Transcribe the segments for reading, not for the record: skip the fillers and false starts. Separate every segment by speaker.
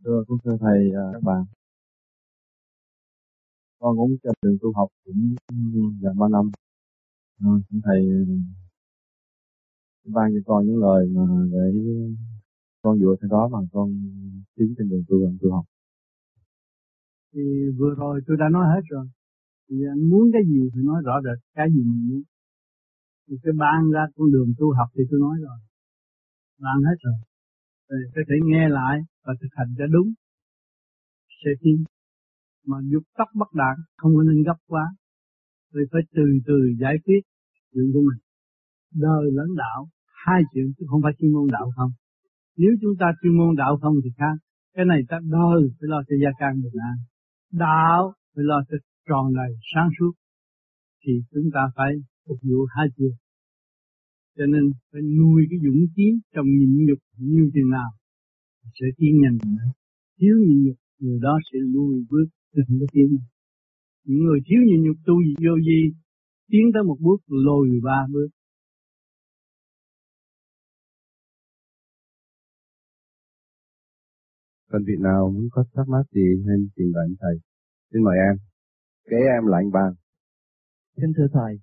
Speaker 1: thưa thầy, các bạn, con cũng trên đường tu học cũng gần 3 năm. Xin thầy ban cho con những lời mà để con dựa theo đó mà con tiến trên đường tu học.
Speaker 2: Thì vừa rồi tôi đã nói hết rồi. Thì anh muốn cái gì thì nói rõ rệt cái gì mình muốn. Thì cái ban ra con đường tu học thì tôi nói rồi. Ban hết rồi. Rồi có thể nghe lại và thực hành cho đúng. Sẽ tiến. Mà dục tốc bất đạt, không có nên gấp quá. Rồi phải từ từ giải quyết chuyện của mình. Đời lẫn đạo, hai chuyện chứ không phải chuyên môn đạo không. Nếu chúng ta chuyên môn đạo không thì khác. Cái này ta đời phải lo cho gia can bình an. Đạo phải lo cho tròn đầy sáng suốt. Thì chúng ta phải phục vụ hai chiều. Cho nên phải nuôi cái dũng khí trong nhịn nhục như thế nào sẽ tiến nhanh. Thiếu nhịn nhục, người đó sẽ lùi bước chứ không có tiến. Những người thiếu nhịn nhục tu vô gì tiến tới một bước lùi ba bước.
Speaker 1: Còn vị nào muốn có thắc mắc gì nên trình bày thầy. Xin mời em. Kế em là anh Ban.
Speaker 3: Kính thưa thầy,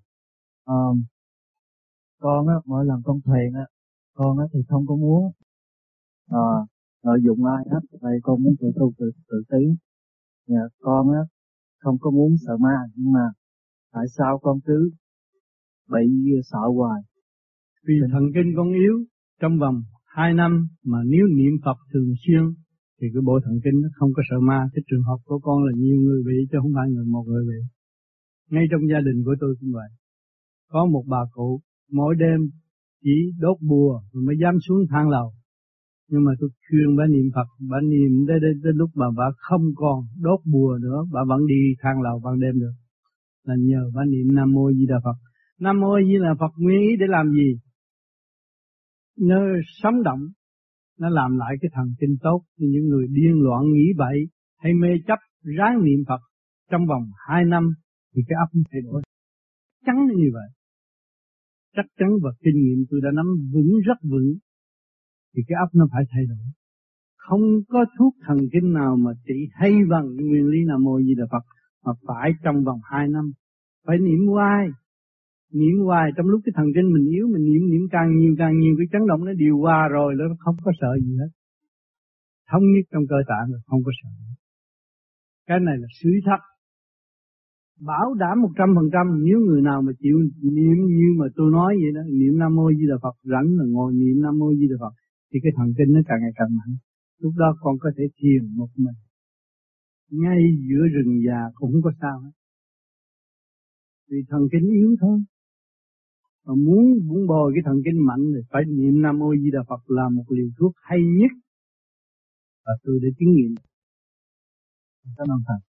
Speaker 3: con á, mỗi lần con thiền á, con á thì không có muốn lợi dụng ai hết, tại con muốn tự tu tự tiến. Con á không có muốn sợ ma, nhưng mà tại sao con cứ bị sợ hoài?
Speaker 2: Vì thần kinh con yếu, trong vòng 2 năm mà nếu niệm Phật thường xuyên thì cái bộ thần kinh nó không có sợ ma. Cái trường hợp của con là nhiều người bị chứ không phải một người bị. Ngay trong gia đình của tôi cũng vậy. Có một bà cụ mỗi đêm chỉ đốt bùa rồi mới dám xuống thang lầu. Nhưng mà tôi khuyên bà niệm Phật, bà niệm đến lúc mà bà không còn đốt bùa nữa, bà vẫn đi thang lầu ban đêm được. Là nhờ bà niệm Nam Mô Di Đà Phật. Nam Mô Di Đà Phật nguyên ý để làm gì? Nó sống động, nó làm lại cái thần kinh tốt. Thì những người điên loạn nghĩ bậy hay mê chấp ráng niệm Phật trong vòng 2 năm thì cái óc nó thay đổi. Chắn như vậy. Chắc chắn và kinh nghiệm tôi đã nắm vững rất vững. Thì cái óc nó phải thay đổi. Không có thuốc thần kinh nào mà trị hay bằng nguyên lý Nam Mô Di Đà Phật mà phải trong vòng 2 năm. Phải niệm hoài. Niệm hoài trong lúc cái thần kinh mình yếu, mình niệm càng nhiều cái chấn động nó điều qua rồi nó không có sợ gì hết. Thống nhất trong cơ tạng là không có sợ. Cái này là sự thật. Bảo đảm 100% nếu người nào mà chịu niệm như mà tôi nói vậy đó, niệm Nam Mô Di Đà Phật, rảnh là ngồi niệm Nam Mô Di Đà Phật thì cái thần kinh nó càng ngày càng mạnh. Lúc đó con có thể thiền một mình ngay giữa rừng già cũng không có sao hết. Vì thần kinh yếu thôi. Mà muốn bồi cái thần kinh mạnh thì phải niệm Nam Mô Di Đà Phật là một liều thuốc hay nhất. Và tôi đã chứng nghiệm. Cảm ơn thầy.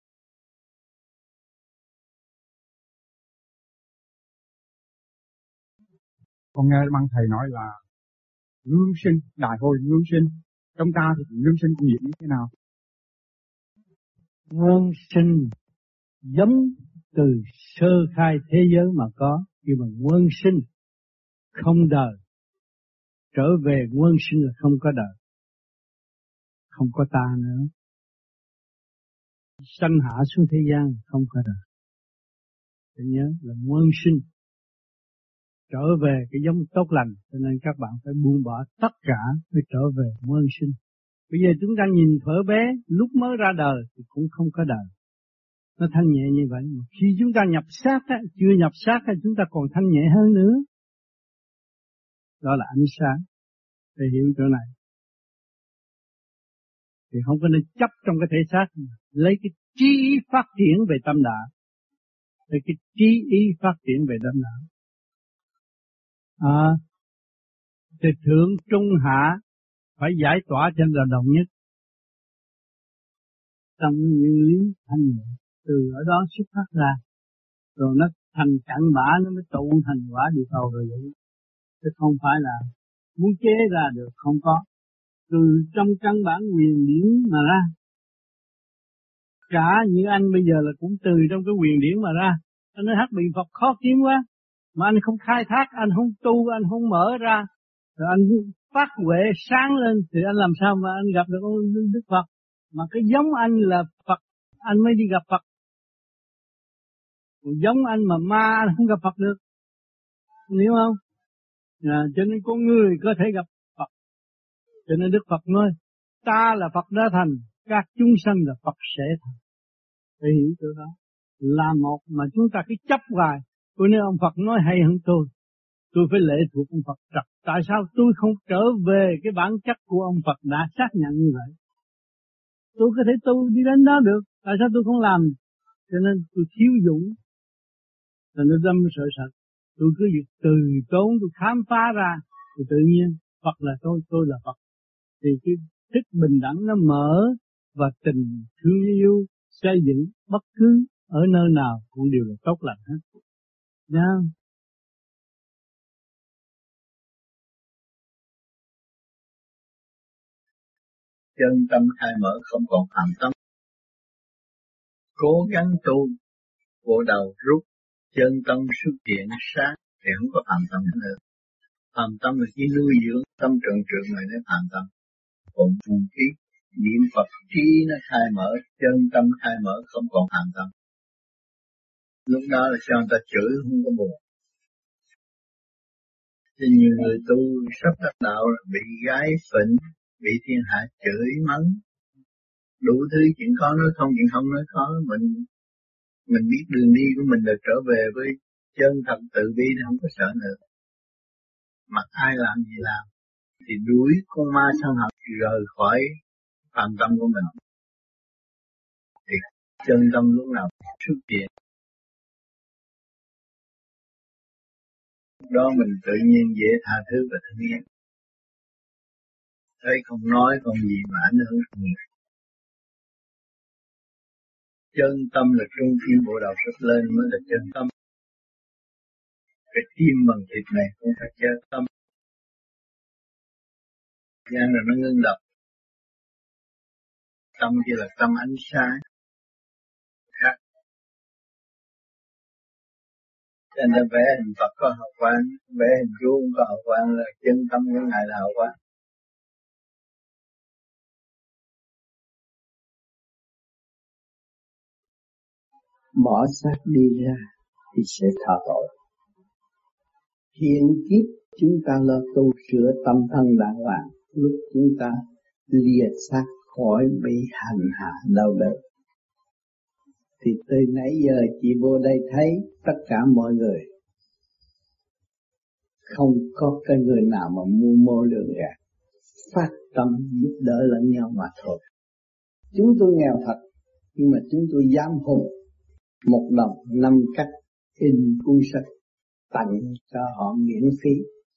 Speaker 4: Con nghe băng thầy nói là lương sinh, đại hội lương sinh. Trong ta thì lương sinh có nghĩa như thế nào?
Speaker 2: Lương sinh giống từ sơ khai thế giới mà có. Nhưng mà nguyên sinh không đời. Trở về nguyên sinh là không có đời. Không có ta nữa. Sanh hạ xuống thế gian không có đời. Phải nhớ là nguyên sinh. Trở về cái giống tốt lành. Cho nên các bạn phải buông bỏ tất cả để trở về nguyên sinh. Bây giờ chúng ta nhìn thuở bé lúc mới ra đời thì cũng không có đời. Nó thanh nhẹ như vậy. Mà khi chúng ta nhập xác á, chưa nhập xác á, chúng ta còn thanh nhẹ hơn nữa. Đó là ánh sáng. Để hiểu chỗ này. Thì không có nên chấp trong cái thể xác. Lấy cái trí ý phát triển về tâm đạo. Lấy cái trí ý phát triển về tâm đạo. Thì thượng trung hạ phải giải tỏa cho là đồng nhất. Trong nguyên lý thanh nhẹ. Từ ở đó xuất phát ra. Rồi nó thành cặn bã, nó mới tụ thành quả địa cầu rồi vậy. Chứ không phải là muốn chế ra được, không có. Từ trong căn bản quyền điển mà ra. Cả như anh bây giờ là cũng từ trong cái quyền điển mà ra. Anh nói hát biện Phật khó kiếm quá. Mà anh không khai thác, anh không tu, anh không mở ra. Rồi anh phát huệ sáng lên thì anh làm sao mà anh gặp được Đức Phật. Mà cái giống anh là Phật, anh mới đi gặp Phật. Còn giống anh mà ma anh không gặp Phật được. Hiểu không? Cho nên con người có thể gặp Phật. Cho nên Đức Phật nói, ta là Phật đã thành, các chúng sanh là Phật sẽ thành. Phải hiểu chỗ đó. Là một mà chúng ta cứ chấp hoài. Cho nên ông Phật nói hay hơn tôi phải lệ thuộc ông Phật. Tại sao tôi không trở về cái bản chất của ông Phật đã xác nhận như vậy? Tôi có thể tu đi đến đó được, tại sao tôi không làm? Cho nên tôi thiếu dũng, rồi nó đâm sợ sệt. Tôi cứ việc từ tốn, tôi khám phá ra, thì tự nhiên Phật là tôi là Phật. Thì cái thức bình đẳng nó mở, và tình thương yêu xây dựng bất cứ ở nơi nào cũng đều là tốt lành hết. Nha.
Speaker 5: Chân tâm khai mở không còn phạm tâm. Cố gắng tu, bộ đầu rút, chân tâm xuất hiện sáng thì không có phạm tâm nữa. Phạm tâm là chỉ nuôi dưỡng tâm trượng này để phạm tâm. Còn phù khí, niệm Phật trí nó khai mở, chân tâm khai mở không còn phạm tâm. Lúc đó là cho người ta chửi không có buồn. Thì nhiều người tu sắp đắc đạo bị gái phỉnh, bị thiên hạ chửi mắng, đủ thứ chuyện có nói không, chuyện không nói có. Mình biết đường đi của mình là trở về với chân thật từ bi, không có sợ nữa. Mặc ai làm gì làm thì đuổi con ma sân hận rời khỏi phạm tâm của mình. Thì chân tâm lúc nào xuất hiện, đó mình tự nhiên dễ tha thứ và thương yêu. Thấy không nói còn gì mà ảnh hưởng nhiều. Chân tâm là trung tâm bộ đầu xuất lên mới là chân tâm. Cái tim bằng thịt này không phải chân tâm. Gan là nó ngưng đập. Tâm chỉ là tâm ánh sáng. Khác. Cho nên vẽ hình Phật có hào quang, vẽ hình Chúa cũng có hào quang, là chân tâm của Ngài là hào quang.
Speaker 6: Bỏ xác đi ra thì sẽ thọ tội. Hiện kiếp chúng ta lo tu sửa tâm thân đàng hoàng, lúc chúng ta lìa xác khỏi bị hành hạ đau đớn. Thì từ nãy giờ chị vô đây thấy tất cả mọi người không có cái người nào mà mưu mô lường gạt, phát tâm giúp đỡ lẫn nhau mà thôi. Chúng tôi nghèo thật, nhưng mà chúng tôi dám hùng 1 đồng 5 cách in cuốn sách tặng cho họ miễn phí,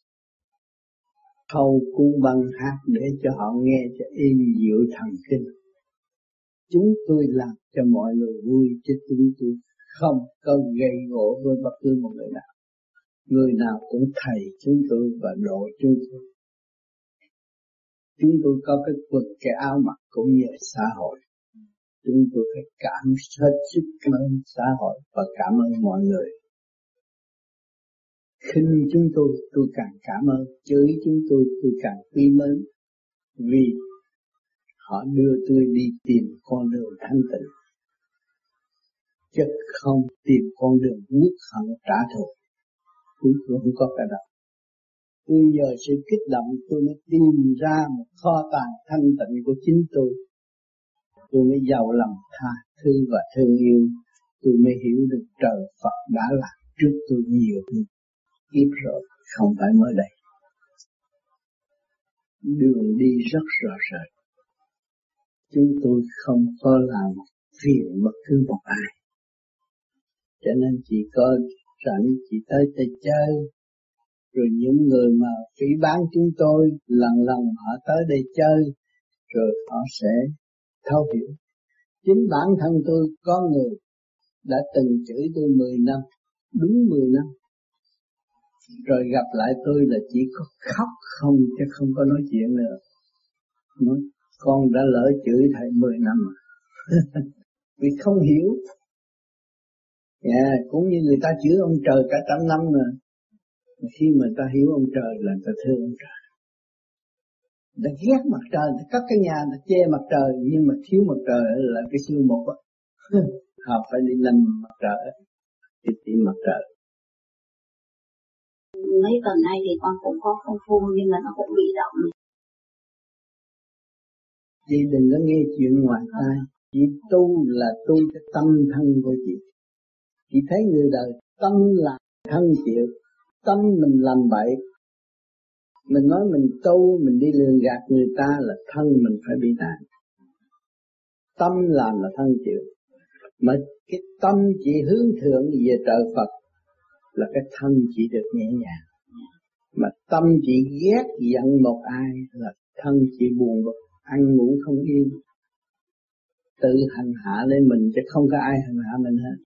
Speaker 6: thâu cuốn băng hát để cho họ nghe cho êm dịu thần kinh. Chúng tôi làm cho mọi người vui, chứ chúng tôi không có gây gỗ với bất cứ một người nào. Người nào cũng thầy chúng tôi và độ chúng tôi. Chúng tôi có cái quần cái áo mặc cũng nhờ xã hội. Chúng tôi phải cảm hết sức cảm ơn xã hội và cảm ơn mọi người. Khinh chúng tôi càng cảm ơn. Chửi chúng tôi càng quý mến. Vì họ đưa tôi đi tìm con đường thanh tịnh, chứ không tìm con đường uất hận trả thù. Tôi không có cái đó. Tôi nhờ sự kích động tôi mới tìm ra một kho tàng thanh tịnh của chính tôi. Tôi mới giàu lòng tha thứ và thương yêu. Tôi mới hiểu được trời Phật đã làm trước tôi nhiều kiếp rồi, không phải mới đây. Đường đi rất rõ rệt. Chúng tôi không có làm phiền bất cứ một ai. Cho nên chỉ có rảnh chỉ tới đây chơi. Rồi những người mà phỉ báng chúng tôi lần họ tới đây chơi, rồi họ sẽ thấu hiểu. Chính bản thân tôi có người đã từng chửi tôi 10 năm, đúng 10 năm. Rồi gặp lại tôi là chỉ có khóc không, chứ không có nói chuyện nữa. Nói, con đã lỡ chửi thầy 10 năm mà. Vì không hiểu. Cũng như người ta chửi ông trời cả 100 năm mà. Khi mà ta hiểu ông trời là ta thương ông trời. ta ghét mặt trời, ta cất cái nhà ta che mặt trời, nhưng mà thiếu mặt trời là cái siêu mục á. Họ phải đi làm mặt trời, đi tìm mặt trời.
Speaker 7: Mấy tuần nay thì con cũng có công phu nhưng mà nó cũng bị động.
Speaker 6: Chị đừng có nghe chuyện ngoài tai. Chị tu là tu cái tâm thân của chị. Chị thấy người đời tâm là thân chịu, tâm mình làm bậy. Mình nói mình tu, mình đi lường gạt người ta là thân mình phải bị nạn. Tâm làm là thân chịu. Mà cái tâm chỉ hướng thượng về trời Phật là cái thân chỉ được nhẹ nhàng. Mà tâm chỉ ghét giận một ai là thân chỉ buồn bực, ăn ngủ không yên. Tự hành hạ lên mình chứ không có ai hành hạ mình hết.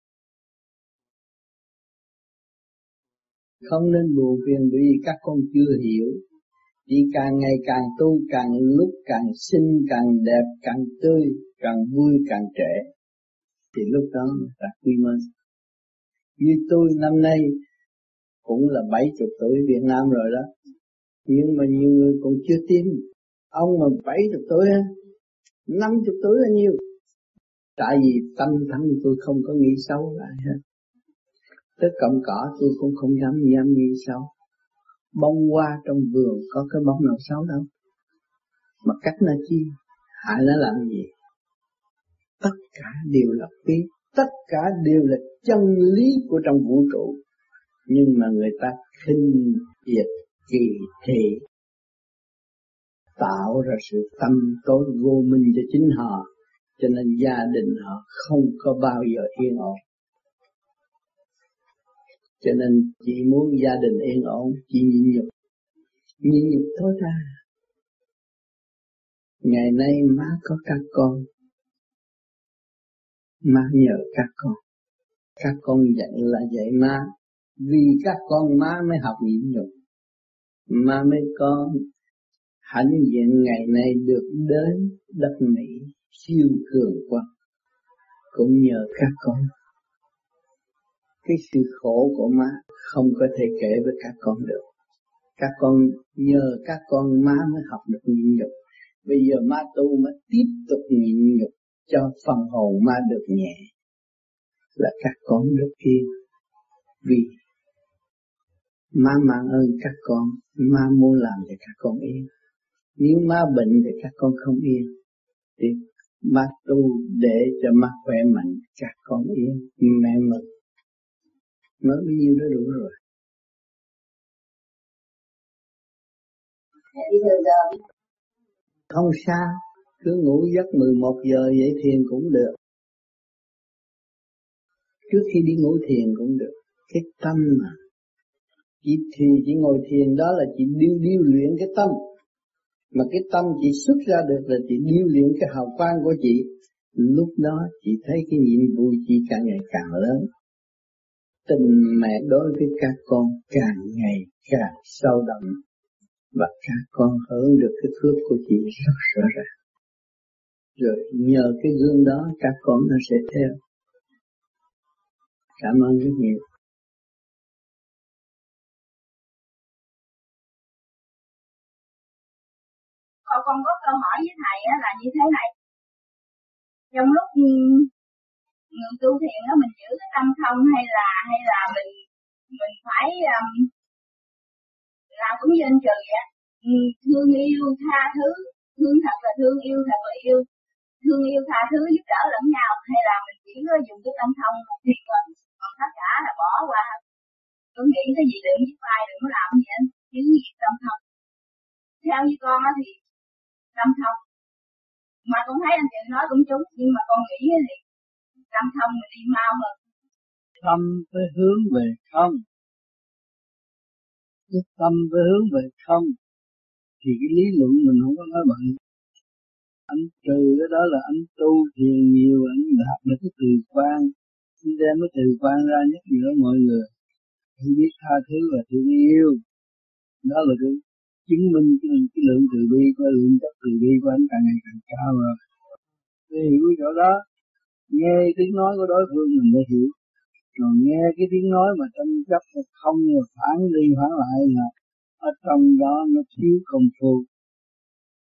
Speaker 6: Không nên buồn phiền bởi vì các con chưa hiểu. Chỉ càng ngày càng tu, càng lúc càng xinh, càng đẹp, càng tươi, càng vui, càng trẻ. Thì lúc đó ta quy mơ. Như tôi năm nay cũng là 70 tuổi Việt Nam rồi đó. Nhưng mà nhiều người còn chưa tin. Ông mà 70 tuổi, 50 tuổi là nhiều. Tại vì tâm thân tôi không có nghĩ xấu lại hết. Tới cọng cỏ tôi cũng không dám nghĩ xấu. Bông hoa trong vườn có cái bông nào xấu đâu. Mà cách nó chi, hại nó làm gì? Tất cả đều là biết, tất cả đều là chân lý của trong vũ trụ. Nhưng mà người ta khinh diệt kỳ thị, tạo ra sự tâm tối vô minh cho chính họ. Cho nên gia đình họ không có bao giờ yên ổn. Cho nên chị muốn gia đình yên ổn, chị nhịn nhục thôi ra. Ngày nay má có các con, má nhờ các con dạy là dạy má, vì các con má mới học nhịn nhục, má mới có hãnh diện ngày nay được đến đất Mỹ siêu cường quốc, cũng nhờ các con. Cái sự khổ của má không có thể kể với các con được. Các con nhờ các con má mới học được nhịn nhục. Bây giờ má tu mới tiếp tục nhịn nhục cho phần hồn má được nhẹ. Là các con được yên. Vì má mang ơn các con, má muốn làm cho các con yên. Nếu má bệnh thì các con không yên. Thì má tu để cho má khỏe mạnh, các con yên, mẹ mừng. Nói bao nhiêu đó đủ rồi. Không sao, cứ ngủ giấc 11 giờ dậy thiền cũng được. Trước khi đi ngủ thiền cũng được. Cái tâm mà chị ngồi thiền đó là chị điêu luyện cái tâm. Mà cái tâm chị xuất ra được là chị điêu luyện cái hào quang của chị. Lúc đó chị thấy cái nhiệm vụ chị càng ngày càng lớn. Tình mẹ đối với các con càng ngày càng sâu đậm. Và các con hưởng được cái phước của chị rất rõ ràng. Rồi nhờ cái gương đó các con nó sẽ theo. Cảm ơn rất nhiều.
Speaker 7: Con có câu hỏi với thầy là như thế này. Trong lúc người tu thiền đó mình giữ cái tâm không hay là mình phải làm cũng như anh Trừ vậy. Thương yêu tha thứ, thương thật là thương, yêu thật là yêu, thương yêu tha thứ giúp đỡ lẫn nhau, hay là mình chỉ có dùng cái tâm thông thiền thôi, còn tất cả là bỏ qua. Tôi nghĩ cái gì đừng giúp ai, đừng có làm gì anh, chứ gì tâm thông. Theo như con thì tâm thông, mà con thấy anh Trừ nói cũng đúng, nhưng mà con nghĩ thì tâm thông mình đi mau hơn.
Speaker 2: Tâm phải hướng về không, cái tâm phải hướng về không thì cái lý luận mình không có nói bậy. Anh Trừ cái đó là anh tu thiền nhiều, anh đạt được cái từ quan, anh đem cái từ quan ra nhắc nhở mọi người. Anh biết tha thứ và thương yêu, đó là cái chứng minh cái lượng từ bi, cái lượng chất từ bi của anh càng ngày càng cao rồi. Để hiểu cái chỗ đó, nghe tiếng nói của đối phương mình mới hiểu. Rồi nghe cái tiếng nói mà tranh chấp không phản đi phản lại là ở trong đó nó thiếu công phu.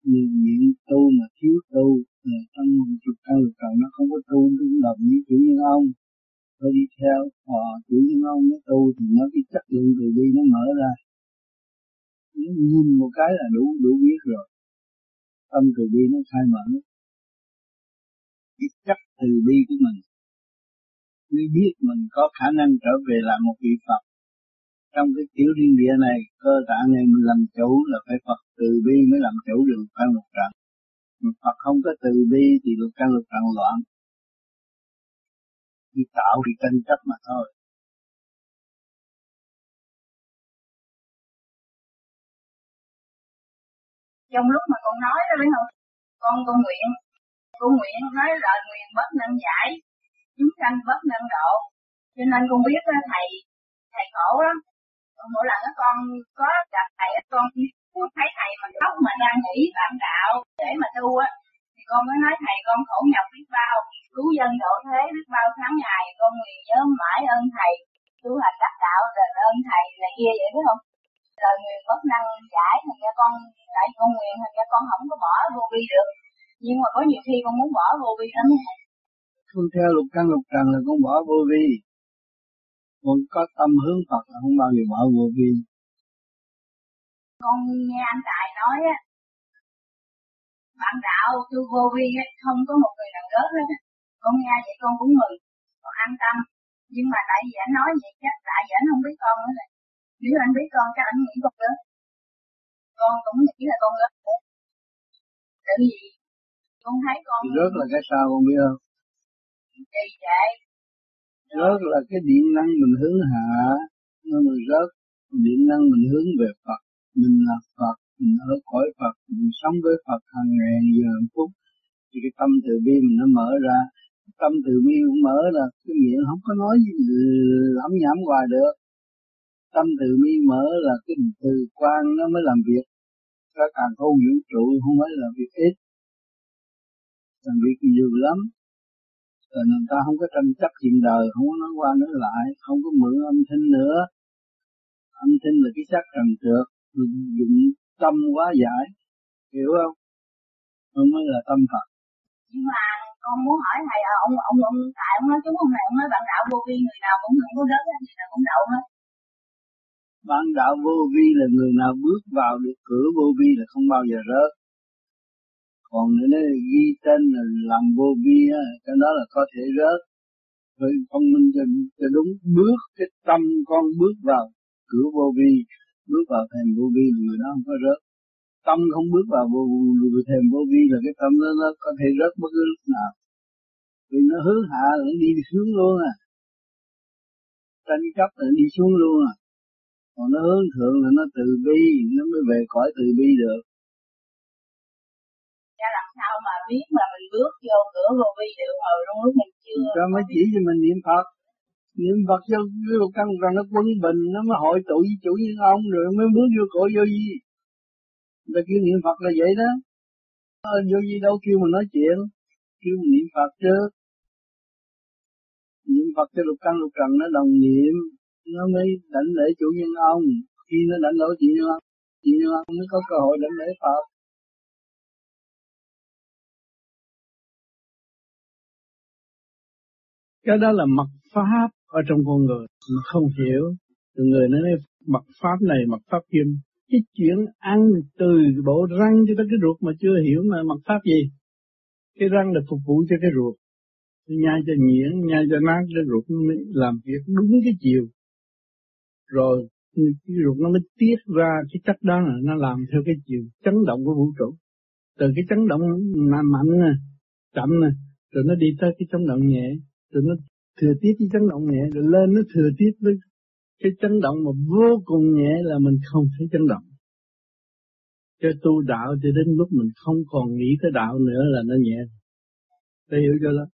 Speaker 6: Người nghiện tu mà thiếu tu, trong trục căn lục trần nó không có tu, nó cũng đồng như chủ nhân ông. Tôi đi theo chủ nhân ông nó tu thì nó cái chất lượng từ bi nó mở ra. Nó nhìn một cái là đủ biết rồi. Tâm từ bi nó khai mở. Cái chất từ bi của mình mới biết mình có khả năng trở về làm một vị Phật. Trong cái tiểu thiên địa này, cơ tạng này mình làm chủ là phải Phật từ bi mới làm chủ được lục căn lục trần. Phật không có từ bi thì lục căn lục trần loạn. Chỉ tạo thì tranh chấp mà thôi.
Speaker 7: Trong lúc mà con nói đó phải không? Con nguyện nói lời nguyện bất năng giải, chúng sanh bất năng độ. Cho nên con biết thầy khổ lắm. Mỗi lần con có gặp thầy, con thấy thầy mà khóc mà đang nghĩ bạn đạo để mà tu á, thì con mới nói thầy con khổ nhọc biết bao, cứu dân độ thế biết bao tháng ngày, con nguyện nhớ mãi ơn thầy, tu hành đắc đạo đền ơn thầy này kia vậy phải không? Lời nguyện bất năng giải, thành ra con tại con nguyện, thành ra con không có bỏ vô vi được. Nhưng mà có nhiều khi con muốn bỏ vô vi lắm.
Speaker 6: Con theo lục căn lục trần là con bỏ vô vi. Con có tâm hướng Phật là không bao giờ bỏ vô vi.
Speaker 7: Con nghe anh Tài nói á, bạn đạo tu vô vi á, không có một người nào rớt hết á. Con nghe vậy con cũng mừng, con an tâm. Nhưng mà tại vì anh nói vậy chắc tại vì anh không biết con nữa rồi. Nếu anh biết con chắc anh nghĩ con rớt. Con cũng nghĩ là con rớt. Tại vì con thấy con
Speaker 6: rớt là cái sao con biết không?
Speaker 7: Trì trệ.
Speaker 6: Rớt là cái điện năng mình hướng hạ, nó mình rớt. Điện năng mình hướng về Phật, mình là Phật, mình ở cõi Phật, mình sống với Phật hàng ngày giờ phút, thì cái tâm từ bi mình nó mở ra. Tâm từ bi cũng mở là cái miệng không có nói gì lẩm nhẩm hoài được. Tâm từ bi mở là cái từ quan nó mới làm việc. Các càng không vũ trụ không phải là việc ít, làm việc nhiều lắm. Rồi người ta không có tranh chấp chuyện đời, không có nói qua nói lại, không có mượn âm thanh nữa. Âm thanh là cái xác trần trượt, dùng tâm hóa giải, hiểu không? Không mới là tâm Phật.
Speaker 7: Nhưng mà con muốn hỏi thầy, ông tại ông nói chúng ông này, ông nói bạn đạo vô vi người nào cũng không có rớt, người nào cũng đậu hết.
Speaker 6: Bạn đạo vô vi là người nào bước vào được cửa vô vi là không bao giờ rớt. Còn nếu ghi tên là làm vô vi á, cái đó là có thể rớt. Rồi con minh cho đúng bước cái tâm con bước vào cửa vô vi, bước vào thềm vô vi là người đó không có rớt. Tâm không bước vào thềm vô vi là cái tâm đó nó có thể rớt bất cứ lúc nào. Vì nó hướng hạ là nó đi xuống luôn à. Tranh chấp là nó đi xuống luôn à. Còn nó hướng thượng là nó từ bi, nó mới về cõi từ bi được.
Speaker 7: Ra làm sao mà biết mà mình bước vô cửa vô vi được hồi trong lúc mình chưa.
Speaker 6: Cho mới chỉ cho mình niệm Phật. Niệm Phật cho cái lục căn rằng nó quân bình, nó mới hội tụ với chủ nhân ông rồi mới bước vô cõi vô vi. Người ta kêu niệm Phật là vậy đó. Vô vi đâu kêu mình nói chuyện, kêu mình niệm Phật trước. Niệm Phật cho lục căn lục trần nó đồng niệm, nó mới đảnh lễ chủ nhân ông. Khi nó đảnh lễ chủ nhân ông mới có cơ hội đảnh lễ Phật.
Speaker 2: Cái đó là mật pháp ở trong con người mà không hiểu. Từ người nói mật pháp này, mật pháp kia. Cái chuyện ăn từ bộ răng cho tới cái ruột mà chưa hiểu mà mật pháp gì. Cái răng là phục vụ cho cái ruột. Nhai cho nhuyễn, nhai cho nát, cái ruột nó mới làm việc đúng cái chiều. Rồi cái ruột nó mới tiết ra cái chất đó là nó làm theo cái chiều chấn động của vũ trụ. Từ cái chấn động mạnh nè, chậm nè, rồi nó đi tới cái chấn động nhẹ, rồi nó thừa tiếp cái chấn động nhẹ, rồi lên nó thừa tiếp với cái chấn động mà vô cùng nhẹ là mình không thấy chấn động. Cho tu đạo cho đến lúc mình không còn nghĩ tới đạo nữa là nó nhẹ. Tôi hiểu chưa đó?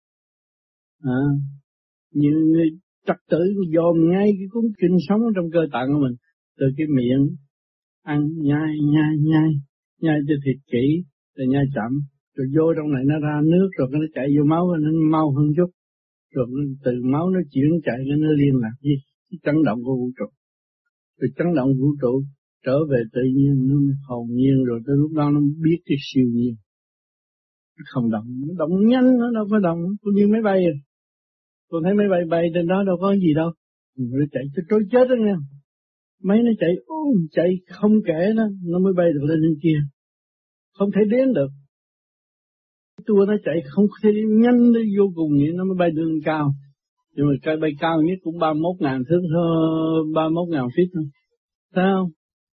Speaker 2: Như người trật tự dòm ngay cái cuốn kinh sống trong cơ tạng của mình, từ cái miệng ăn nhai cho thiệt kỹ, rồi nhai chậm, rồi vô trong này nó ra nước, rồi nó chạy vô máu nó mau hơn chút, rồi từ máu nó chuyển chạy nó liên lạc với cái chấn động của vũ trụ, rồi chấn động vũ trụ trở về tự nhiên, nó hồn nhiên, rồi tới lúc đó nó biết cái siêu nhiên. Nó không động, nó động nhanh, nó đâu có động, cũng như máy bay. Tôi thấy máy bay bay trên đó đâu có gì đâu, nó chạy cho trối chết đó nghe. Máy nó chạy không kể nó mới bay được lên trên kia, không thể đến được. Tua nó chạy không thể nhanh đến vô cùng vậy, nó mới bay lên cao. Nhưng mà cái bay cao nhất cũng 31.000 thước thôi, 31.000 feet thôi. Sao?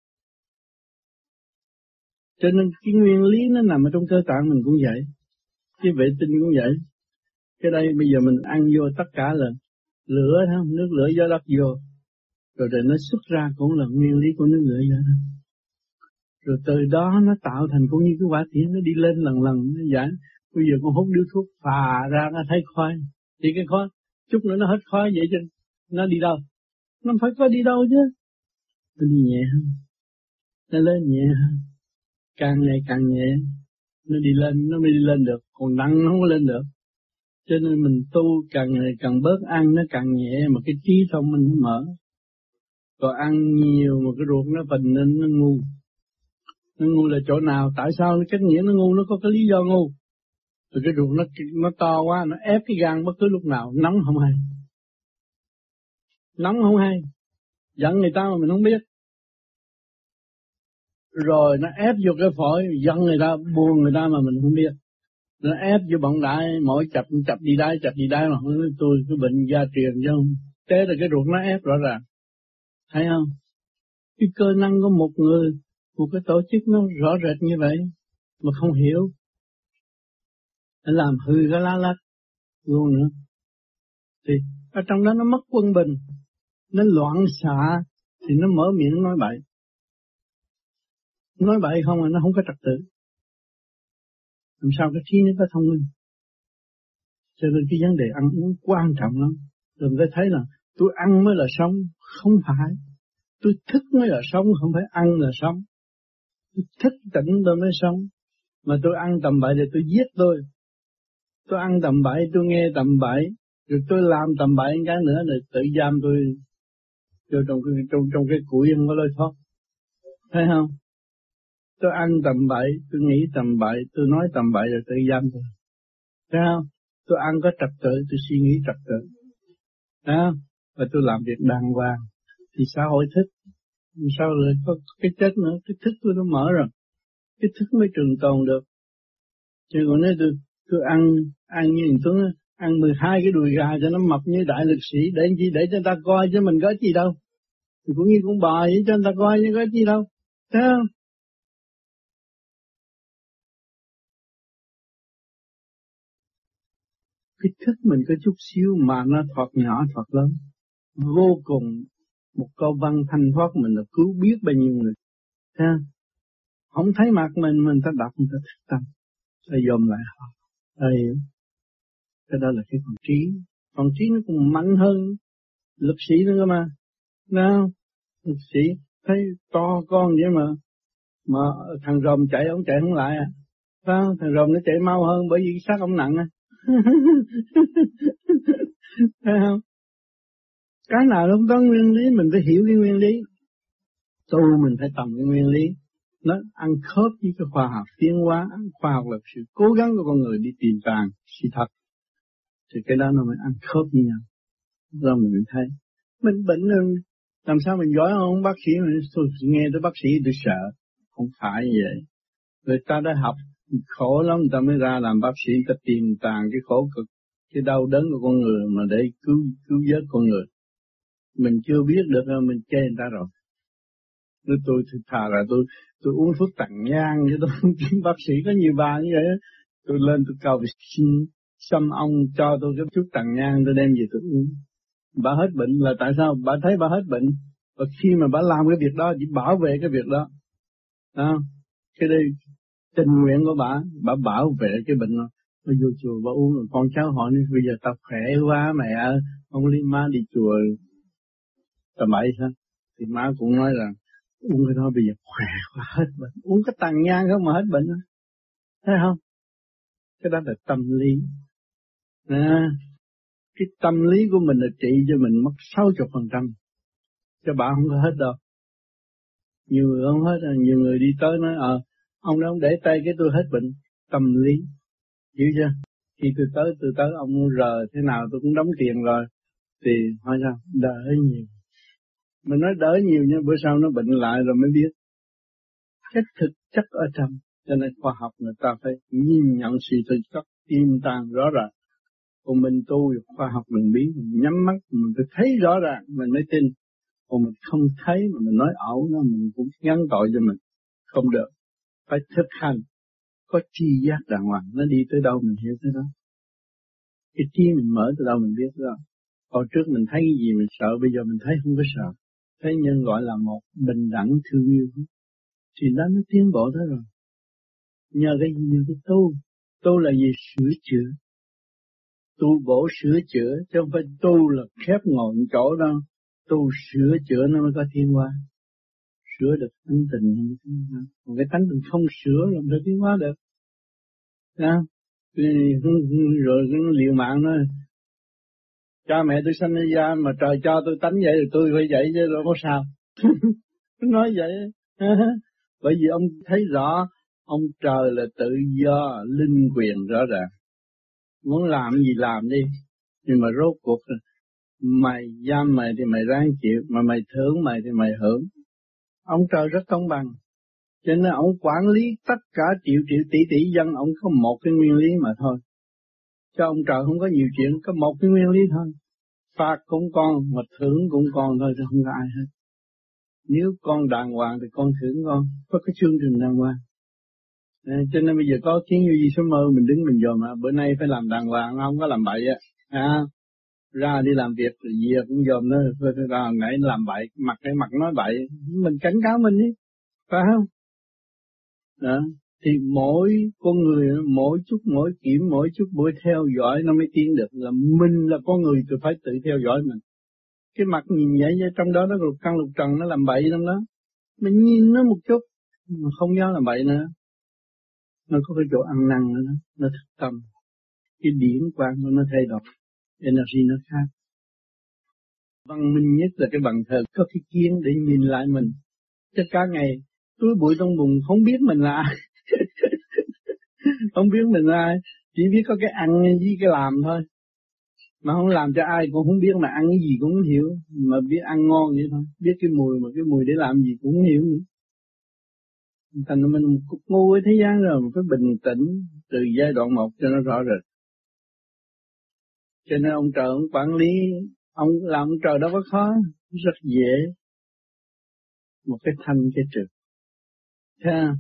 Speaker 2: Cho nên cái nguyên lý nó nằm ở trong cơ tạng mình cũng vậy, cái vệ tinh cũng vậy. Cái đây bây giờ mình ăn vô tất cả là lửa thôi, nước lửa gió đất vô, rồi nó xuất ra cũng là nguyên lý của nước lửa gió đất. Rồi từ đó nó tạo thành cũng như cái quả thiện, nó đi lên lần nó giải. Bây giờ con hút điếu thuốc phà ra nó thấy khói, thì cái khói chút nữa nó hết khói vậy chứ nó đi đâu? Nó phải có đi đâu chứ. Nó đi nhẹ hơn, nó lên nhẹ hơn, càng ngày càng nhẹ, nó đi lên, nó mới đi lên được, còn nặng nó không có lên được. Cho nên mình tu càng ngày càng bớt ăn nó càng nhẹ, mà cái trí thông minh nó mở. Còn ăn nhiều mà cái ruột nó phình nên nó ngu. Nó ngu là chỗ nào? Tại sao nó cách nghĩa nó ngu? Nó có cái lý do ngu. Rồi cái ruột nó to quá, nó ép cái gan bất cứ lúc nào, nóng không hay. Nóng không hay. Giận người ta mà mình không biết. Rồi nó ép vô cái phổi, giận người ta, buồn người ta mà mình không biết. Nó ép vô bọng đại, mỗi chập đi đái mà không nói tôi cái bệnh gia truyền chứ không. Thế là cái ruột nó ép rõ ràng. Thấy không? Cái cơ năng của một người, một cái tổ chức nó rõ rệt như vậy, mà không hiểu. Nó làm hư cái lá lách luôn nữa. Thì ở trong đó nó mất quân bình, nó loạn xạ, thì nó mở miệng nói bậy. Nói bậy không mà nó không có trật tự. Làm sao cái trí nó có thông minh. Cho nên cái vấn đề ăn uống quan trọng lắm. Đừng có thấy là tôi ăn mới là sống, không phải. Tôi thức mới là sống, không phải ăn là sống. Tôi thức tỉnh tôi mới sống. Mà tôi ăn tầm bậy thì tôi giết tôi. Tôi ăn tầm bậy, tôi nghe tầm bậy, rồi tôi làm tầm bậy cái nữa là tự giam tôi vô trong cái củi không có lối thoát. Thấy không? Tôi ăn tầm bậy, tôi nghĩ tầm bậy, tôi nói tầm bậy rồi tự giam tôi. Thấy không? Tôi ăn có trật tự, tôi suy nghĩ trật tự. Thấy không? Và tôi làm việc đàng hoàng. Thì xã hội thích. Sao lại có cái chết nữa? Cái thức tôi nó mở rồi. Cái thức mới trường tồn được. Chứ còn nếu tôi ăn như thằng Tuấn, ăn 12 cái đùi gà cho nó mập như đại lực sĩ, để chi? Để cho người ta coi chứ mình có gì đâu. Thì cũng như con bò vậy cho người ta coi chứ có gì đâu. Thấy không? Cái thức mình có chút xíu mà nó thoạt nhỏ thoạt lớn. Vô cùng một câu văn thanh thoát mình là cứu biết bao nhiêu người. Thấy không? Không thấy mặt mình ta đọc, người ta thức tâm. Ta dòm lại họ. Cái đó là cái phần trí. Phần trí nó cũng mạnh hơn lực sĩ nữa cơ mà. Nào, lực sĩ thấy to con vậy mà thằng rồng chạy ông chạy không lại à. Sao? Thằng rồng nó chạy mau hơn bởi vì xác ông nặng à. Thấy không? Cái nào nó không có nguyên lý, mình phải hiểu cái nguyên lý. Tu mình phải tầm cái nguyên lý. Nó ăn khớp với cái khoa học tiến hóa. Khoa học là sự cố gắng của con người đi tìm tòi sự thật. Thì cái đó nó mới ăn khớp với nhau. Rồi mình thấy mình bệnh rồi, làm sao mình giỏi không? Bác sĩ mình tôi nghe tới bác sĩ tôi sợ. Không phải vậy. Người ta đã học khổ lắm, người ta mới ra làm bác sĩ, người ta tìm tàng cái khổ cực, cái đau đớn của con người mà để cứu vớt con người. Mình chưa biết được mình chê người ta rồi. Nếu tôi thà là tôi uống thuốc tặng nhang chứ tôi không kiếm bác sĩ có nhiều bà như vậy. Tôi lên tôi cầu xin xăm ông cho tôi cái thuốc tặng nhang, tôi đem về tôi uống. Bà hết bệnh là tại sao? Bà thấy bà hết bệnh. Và khi mà bà làm cái việc đó, chỉ bảo vệ cái việc đó. Cái đây tình nguyện của bà bảo vệ cái bệnh đó. Bà vô chùa bà uống, rồi con cháu hỏi bây giờ tao khỏe quá mẹ ơi, không lý má đi chùa tầm bậy sao? Thì má cũng nói là uống cái đó bây giờ khỏe quá hết bệnh. Uống cái tàn nhang không mà hết bệnh đó. Thấy không? Cái đó là tâm lý. Cái tâm lý của mình là trị cho mình mất 60%. Cho bà không có hết đâu. Nhiều người không hết, nhiều người đi tới nói ông đó ông để tay cái tôi hết bệnh. Tâm lý, hiểu chưa? Khi tôi tới ông rờ thế nào tôi cũng đóng tiền rồi, thì hỏi sao đỡ nhiều. Mình nói đỡ nhiều nhưng bữa sau nó bệnh lại rồi mới biết cái thực chất ở trong. Cho nên khoa học người ta phải nhìn nhận sự thực chất tiềm tàng rõ ràng. Còn mình tu khoa học mình biết, mình nhắm mắt mình phải thấy rõ ràng mình mới tin. Còn mình không thấy mà mình nói ẩu nó mình cũng gắn tội cho mình. Không được, phải thực hành. Có tri giác đàng hoàng, nó đi tới đâu mình hiểu tới đó. Cái trí mình mở từ đâu mình biết tới đó. Hồi trước mình thấy cái gì mình sợ, bây giờ mình thấy không có sợ. Thấy nhân gọi là một bình đẳng thương yêu. Thì đó nó tiến bộ tới rồi. Nhờ cái gì? Nhờ cái tu. Tu là gì? Sửa chữa. Tu bổ sửa chữa, chứ không phải tu là khép ngồi chỗ đâu. Tu sửa chữa nó mới có thiên hóa. Sửa được tánh tình. Còn cái tánh tình không sửa làm sao tiến hóa được. Đó. Rồi cái liều mạng nói cha mẹ tôi sanh ra mà trời cho tôi tánh vậy thì tôi phải vậy chứ đâu có sao. Nói vậy. Bởi vì ông thấy rõ ông trời là tự do, linh quyền rõ ràng. Muốn làm gì làm đi. Nhưng mà rốt cuộc mày giam mày thì mày ráng chịu, mà mày thưởng mày thì mày hưởng. Ông trời rất công bằng. Cho nên ông quản lý tất cả triệu tỷ dân, ông có một cái nguyên lý mà thôi. Cho ông trời không có nhiều chuyện, có một cái nguyên lý thôi. Phạt cũng con, mà thưởng cũng con thôi, chứ không có ai hết. Nếu con đàng hoàng thì con thưởng con, có cái chương trình đàng hoàng. Cho nên bây giờ có khiến như gì số mơ mình đứng mình dòm bữa nay phải làm đàng hoàng, không có làm bậy á. Ra đi làm việc rồi về cũng dòm nó ra nãy làm bậy, cái mặt nói bậy, mình cảnh cáo mình đi, phải không? Đó. Thì mỗi con người, mỗi chút mỗi theo dõi nó mới tiến được. Là mình là con người thì phải tự theo dõi mình. Cái mặt nhìn vậy trong đó nó lục căn lục trần nó làm bậy trong đó. Mình nhìn nó một chút, mà không dám làm bậy nữa. Nó có cái chỗ ăn năn nữa, nó thực tâm. Cái điển quang nó thay đổi, energy nó khác. Văn minh nhất là cái bằng thờ có cái kiến để nhìn lại mình. Chứ cả ngày túi bụi trong bụng không biết mình là ai. Không biết mình là ai, chỉ biết có cái ăn với cái làm thôi. Mà không làm cho ai cũng không biết, mà ăn cái gì cũng không hiểu. Mà biết ăn ngon vậy thôi, biết cái mùi, mà cái mùi để làm gì cũng không hiểu nữa. Thành ra mình một cục ngu ở thế gian rồi, mình phải bình tĩnh từ giai đoạn 1 cho nó rõ rệt. Cho nên ông trời ông quản lý, ông làm ông trời đâu có khó, rất dễ. Một cái thanh cái trực. Thấy không?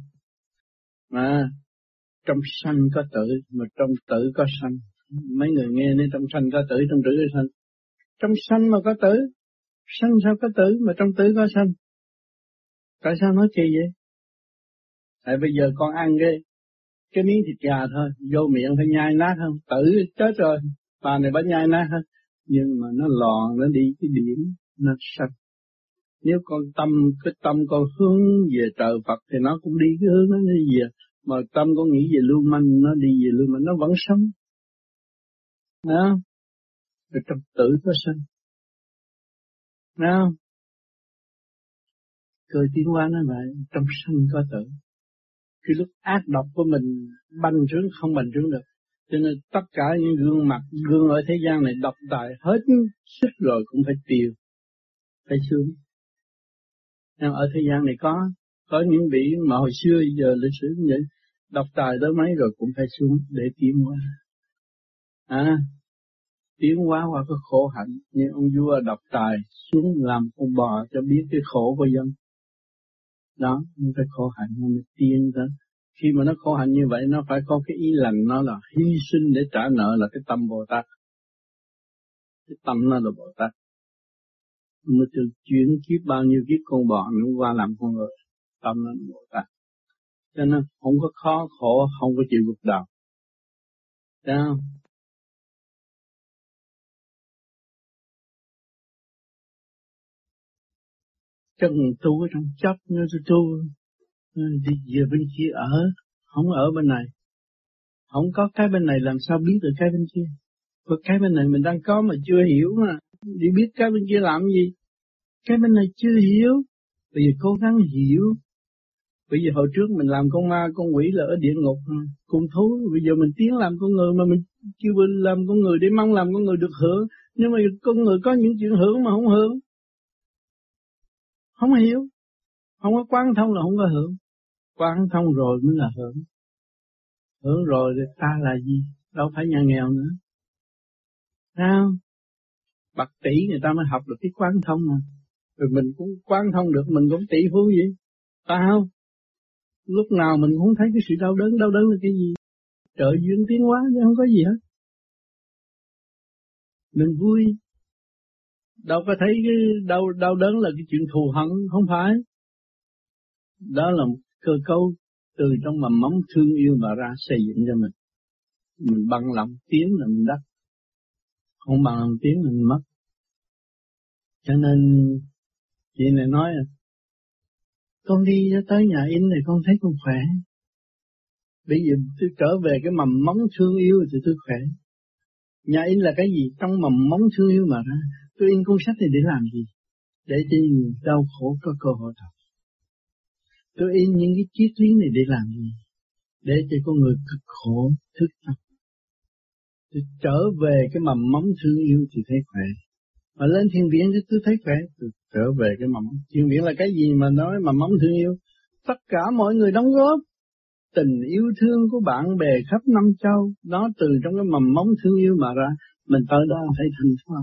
Speaker 2: Mà trong sanh có tử, mà trong tử có sanh. Mấy người nghe nên trong sanh có tử, trong tử có sanh. Trong sanh mà có tử, sanh sao có tử, mà trong tử có sanh. Tại sao nói kỳ vậy? Tại bây giờ con ăn cái miếng thịt gà thôi, vô miệng phải nhai nát không? Tử chết rồi, bà này bà nhai nát hết. Nhưng mà nó lòn, nó đi cái điểm, nó sạch. Nếu cái tâm con hướng về trời Phật thì nó cũng đi cái hướng nó đi về. Mà tâm con nghĩ về lưu manh, nó đi về lưu manh, nó vẫn sống. Đó. Rồi trong tử có sanh. Đó. Cơ tiến hóa nó vậy, trong sanh có tử. Cái lúc ác độc của mình bành trướng không bành trướng được. Cho nên tất cả những gương ở thế gian này độc tài hết sức rồi cũng phải tiêu, phải xuống. Nhưng ở thế gian này có những vị mà hồi xưa giờ lịch sử cũng vậy, độc tài tới mấy rồi cũng phải xuống để tiến hóa. Tiến hóa qua cái khổ hạnh, như ông vua độc tài xuống làm con bò cho biết cái khổ của dân. Đó, nó phải khổ hạnh nó mới tiến tới. Khi mà nó khổ hạnh như vậy, nó phải có cái ý lành, nó là hy sinh để trả nợ, là cái tâm Bồ Tát. Cái tâm nó là Bồ Tát. Nó từ chuyển kiếp bao nhiêu kiếp con bò nó qua làm con người, tâm nó là Bồ Tát. Cho nên không có khó khổ, không có chịu gục đầu. Thấy không? Chân tu ở trong chấp nó tu, đi về bên kia không ở bên này. Không có cái bên này làm sao biết được cái bên kia. Có cái bên này mình đang có mà chưa hiểu mà. Đi biết cái bên kia làm gì. Cái bên này chưa hiểu. Bây giờ cố gắng hiểu. Bây giờ hồi trước mình làm con ma, con quỷ là ở địa ngục, con thú. Bây giờ mình tiến làm con người mà mình chưa làm con người để mong làm con người được hưởng. Nhưng mà con người có những chuyện hưởng mà không hưởng. Không hiểu. Không có quán thông là không có hưởng. Quán thông rồi mới là hưởng. Hưởng rồi thì ta là gì? Đâu phải nhà nghèo nữa. Sao? Bạc tỷ người ta mới học được cái quán thông mà. Rồi mình cũng quán thông được, mình cũng tỷ phú vậy. Phải không? Lúc nào mình cũng thấy cái sự đau đớn là cái gì? Trợ duyên tiến hóa chứ không có gì hết. Mình vui. Đâu có thấy cái đau đớn là cái chuyện thù hận, không phải. Đó là một cơ cấu từ trong mầm móng thương yêu mà ra xây dựng cho mình. Mình bằng lòng tiến là mình đắc. Không bằng lòng tiến là mình mất. Cho nên chị này nói con đi tới nhà in này con thấy con khỏe. Bây giờ tôi trở về cái mầm móng thương yêu thì tôi khỏe. Nhà in là cái gì? Trong mầm móng thương yêu mà ra. Tôi in cuốn sách này để làm gì? Để cho những người đau khổ có cơ hội học. Tôi in những cái triết lý này để làm gì? Để cho con người cực khổ thức tâm. Tôi trở về cái mầm móng thương yêu thì thấy khỏe. Mà lên thiền viện thì tôi thấy khỏe. Tôi trở về cái mầm móng. Thiền viện là cái gì mà nói mầm móng thương yêu? Tất cả mọi người đóng góp. Tình yêu thương của bạn bè khắp năm châu. Nó từ trong cái mầm móng thương yêu mà ra. Mình tới đó thấy thành pháp.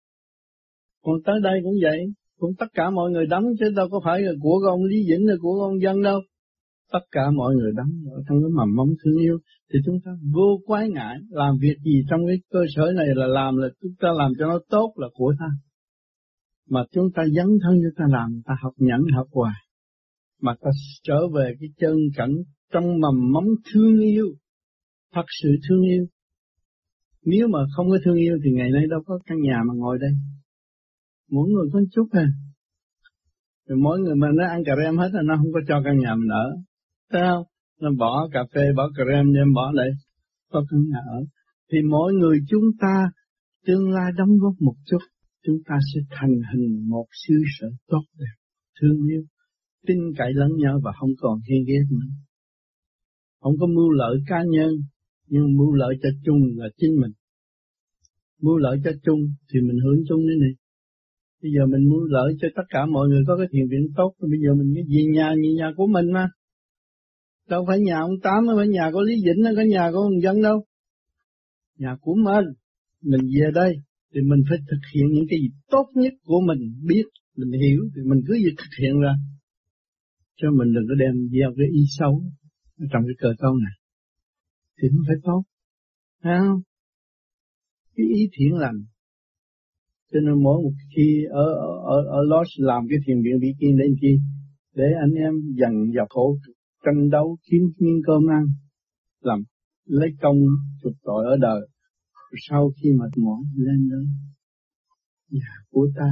Speaker 2: Còn tới đây cũng vậy. Cũng tất cả mọi người đóng chứ đâu có phải là của ông Lý Vĩnh là của ông Dân đâu. Tất cả mọi người đóng ở trong cái mầm móng thương yêu. Thì chúng ta vô quái ngại. Làm việc gì trong cái cơ sở này là chúng ta làm cho nó tốt là của ta. Mà chúng ta dấn thân cho ta làm, ta học nhẫn học hoài. Mà ta trở về cái chân cảnh trong mầm móng thương yêu. Thật sự thương yêu. Nếu mà không có thương yêu thì ngày nay đâu có căn nhà mà ngồi đây. Mỗi người có chút à. Rồi mỗi người mà nó ăn cà rem hết là nó không có cho căn nhà mình ở. Thấy không? Nó bỏ cà phê, bỏ cà rem đem bỏ lại. Có căn nhà ở. Thì mỗi người chúng ta tương lai đóng góp một chút. Chúng ta sẽ thành hình một xứ sở tốt đẹp, thương yêu, tin cậy lẫn nhau và không còn ghen ghét nữa. Không có mưu lợi cá nhân, nhưng mưu lợi cho chung là chính mình. Mưu lợi cho chung thì mình hưởng chung đấy này. Bây giờ mình mưu lợi cho tất cả mọi người có cái thiền viện tốt, bây giờ mình cái gì nhà như nhà của mình mà. Đâu phải nhà ông Tám, đâu phải nhà của Lý Vĩnh, đâu phải nhà của ông Dân đâu. Nhà của mình về đây thì mình phải thực hiện những cái gì tốt nhất của mình biết, mình hiểu thì mình cứ việc thực hiện ra. Cho mình đừng có đem gieo cái ý xấu trong cái cơ cấu này. Thì nó phải tốt. Thấy không? Cái ý thiện lành. Cho nên mỗi một khi ở Los làm cái thiền viện Vĩ Kiên đến chi, để anh em dần dọc khổ tranh đấu kiếm miếng cơm ăn, làm lấy công chuộc tội ở đời. Rồi sau khi mệt mỏi lên đến nhà của ta,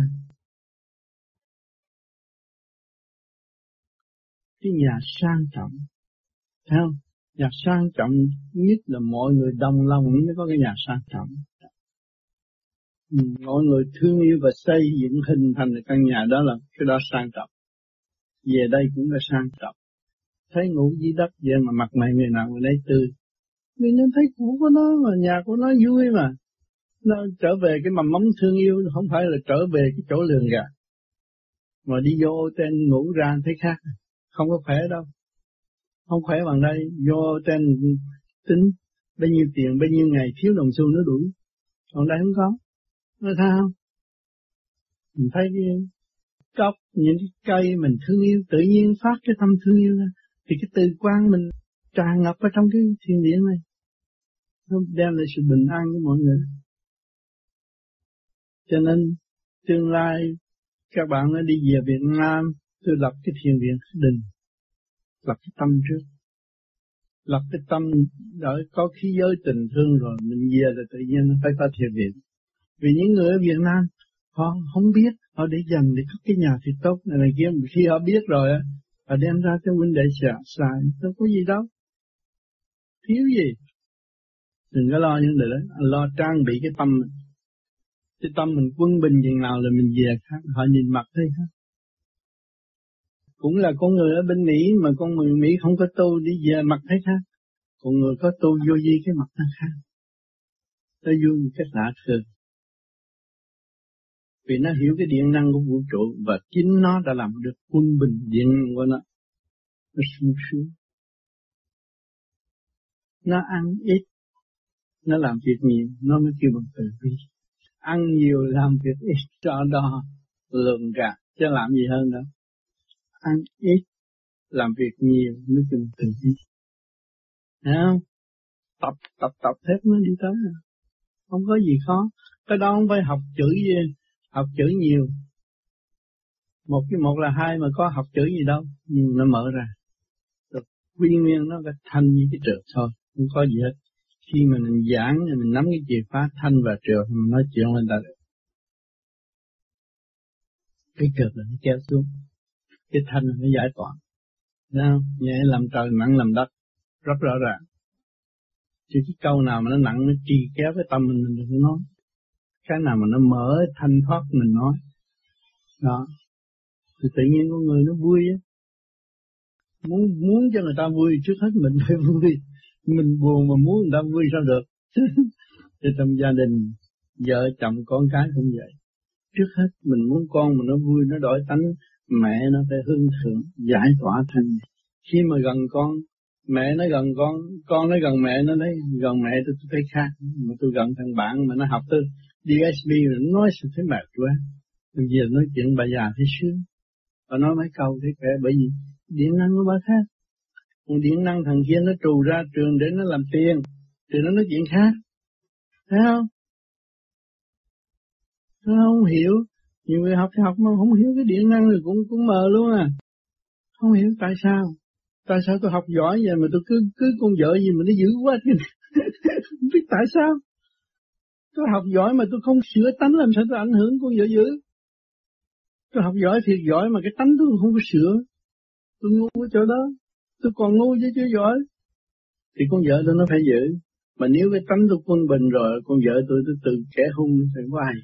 Speaker 2: cái nhà sang trọng, thấy không? Nhà sang trọng nhất là mọi người đồng lòng mới có cái nhà sang trọng. Mọi người thương yêu và xây dựng hình thành căn nhà đó là cái đó sang trọng. Về đây cũng là sang trọng. Thấy ngủ dưới đất vậy mà mặt mày người nào người đấy tươi. Vì nó thấy cũ của nó mà nhà của nó vui mà. Nó trở về cái mầm móng thương yêu, không phải là trở về cái chỗ lường gạt. Mà đi vô trên ngủ ra thấy khác. Không có khỏe đâu. Không khỏe bằng đây. Vô trên tính bao nhiêu tiền, bao nhiêu ngày thiếu đồng xu nó đuổi. Còn đây không có. Nó sao? Mình thấy cái cốc, những cái cây mình thương yêu, tự nhiên phát cái tâm thương yêu ra. Thì cái từ quan mình tràn ngập ở trong cái thiên địa này. Nó đem lại sự bình an cho mọi người. Cho nên tương lai các bạn nó đi về Việt Nam, tôi lập cái thiền viện đình, lập cái tâm trước. Lập cái tâm đợi có khí giới tình thương rồi mình về là tự nhiên nó phải có thiền viện. Vì những người ở Việt Nam họ không biết, họ để dành để có cái nhà thì tốt này kia, khi họ biết rồi họ đem ra cho huynh đệ xài, đâu có gì đâu, thiếu gì. Đừng có lo những điều đó, lo trang bị cái tâm mình. Cái tâm mình quân bình chừng nào là mình về khác, họ nhìn mặt thấy khác. Cũng là con người ở bên Mỹ mà con người Mỹ không có tu đi về mặt thấy khác. Con người có tu vô vi cái mặt nó khác. Nó vui một cách lạ thường. Vì nó hiểu cái điện năng của vũ trụ và chính nó đã làm được quân bình điện năng của nó. Nó sung sướng. Nó ăn ít, nó làm việc nhiều, nó mới kêu bằng từ bi. Ăn nhiều làm việc ít cho đo lường gạt, chứ làm gì hơn đâu. Ăn ít, làm việc nhiều mới kêu bằng từ bi. Thấy không? Tập hết mới đi tới. Không có gì khó. Cái đó không phải học chữ nhiều. Một là hai mà có học chữ gì đâu, nhưng nó mở ra. Rồi quy nguyên nó phải thanh như cái trượt thôi, không có gì hết. Khi mà mình giảng, mình nắm cái chìa khóa thanh và trượt, mình nói chuyện lên ta được. Cái trượt là nó kéo xuống, cái thanh là nó giải tỏa. Thấy không? Nhẹ làm trời, nặng làm đất, rất rõ ràng. Chứ cái câu nào mà nó nặng, nó trì kéo cái tâm mình đừng nói. Cái nào mà nó mở thanh thoát mình nói. Đó. Thì tự nhiên con người nó vui á. Muốn cho người ta vui, trước hết mình phải vui. Mình buồn mà muốn người ta vui sao được. Thì trong gia đình, vợ chồng con cái cũng vậy. Trước hết mình muốn con mà nó vui, nó đổi tánh, mẹ nó phải hương thượng, giải tỏa thành. Khi mà gần con, mẹ nó gần con nó gần mẹ nó đấy, gần mẹ tôi thấy khác. Mà tôi gần thằng bạn mà nó học tôi DSB rồi nó nói sự thấy mệt quá. Bây giờ nói chuyện bà già thấy sướng. Và nói mấy câu thấy khỏe, bởi vì điện năng của bà khác. Còn điện năng thằng kia nó trù ra trường để nó làm tiền, thì nó nói chuyện khác. Thấy không? Nó không hiểu. Nhiều người học thì học mà không hiểu cái điện năng thì cũng mờ luôn à. Không hiểu tại sao. Tại sao tôi học giỏi vậy mà tôi cứ con vợ gì mà nó dữ quá. Không biết tại sao. Tôi học giỏi mà tôi không sửa tánh, làm sao tôi ảnh hưởng con vợ dữ. Tôi học giỏi thiệt giỏi mà cái tánh tôi không có sửa. Tôi ngu ở chỗ đó. Tôi còn ngu chứ chưa giỏi. Thì con vợ tôi nó phải giữ. Mà nếu cái tánh tôi quân bình rồi, con vợ tôi tự kẻ hung thì có ai.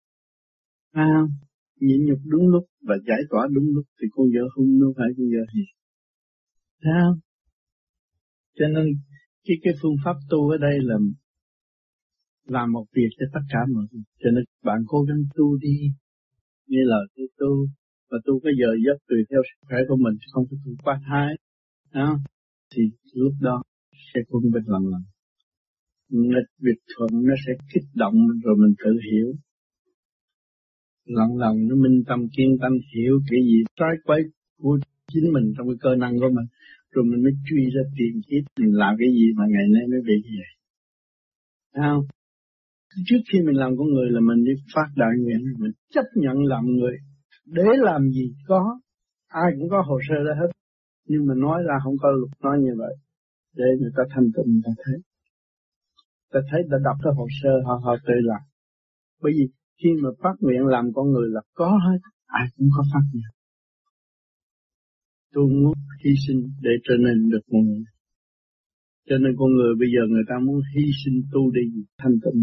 Speaker 2: Nhịn nhục đúng lúc và giải tỏa đúng lúc thì con vợ hung nó phải con vợ gì. Sao? Cho nên cái phương pháp tu ở đây là làm một việc cho tất cả mọi người. Cho nên bạn cố gắng tu đi, nghe lời tôi tu, và tu cái giờ giấc tùy theo sức khỏe của mình, không có tu quá thái. Thì lúc đó sẽ quân bình lần. Nghịch việc thuận nó sẽ kích động rồi mình tự hiểu. Lần nó minh tâm kiên tâm hiểu cái gì trái quấy của chính mình trong cái cơ năng của mình. Rồi mình mới truy ra tìm kiếp mình làm cái gì mà ngày nay mới bị như vậy. Không? Trước khi mình làm con người là mình đi phát đại nguyện, mình chấp nhận làm người. Để làm gì có, ai cũng có hồ sơ ra hết. Nhưng mà nói ra không có luật nói như vậy. Để người ta thanh tịnh người ta thấy. Ta thấy đã đọc cái hồ sơ họ tự làm. Bởi vì khi mà phát nguyện làm con người là có hết, ai cũng có phát nguyện. Tôi muốn hy sinh để trở nên được một người. Cho nên con người bây giờ người ta muốn hy sinh tu đi thanh tịnh.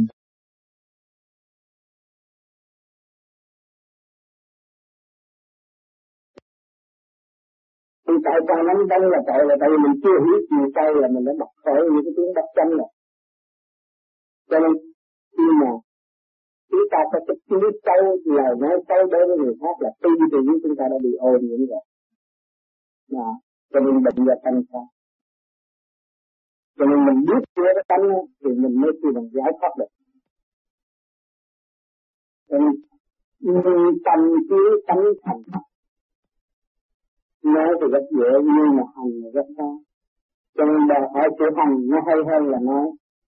Speaker 8: Thì tại sao nắm tay là tại vì mình chưa hiểu chiều sâu là mình đã bật khởi những cái tiếng đắc chánh rồi. Cho nên khi mà chúng ta có cái chiếu sâu, lời nói sâu đối với người khác là tuy chúng ta đã bị ô nhiễm rồi. Đó. Cho nên bệnh và tâm sao. Cho nên mình biết chưa cái tánh thì mình mới khi mình giải thoát được. Cho nên tâm chiếu tánh thành thật. Nói thì rất dễ nhưng mà hành là rất khó. Cho nên đòi hỏi chữ hành nó hay hơn là nói.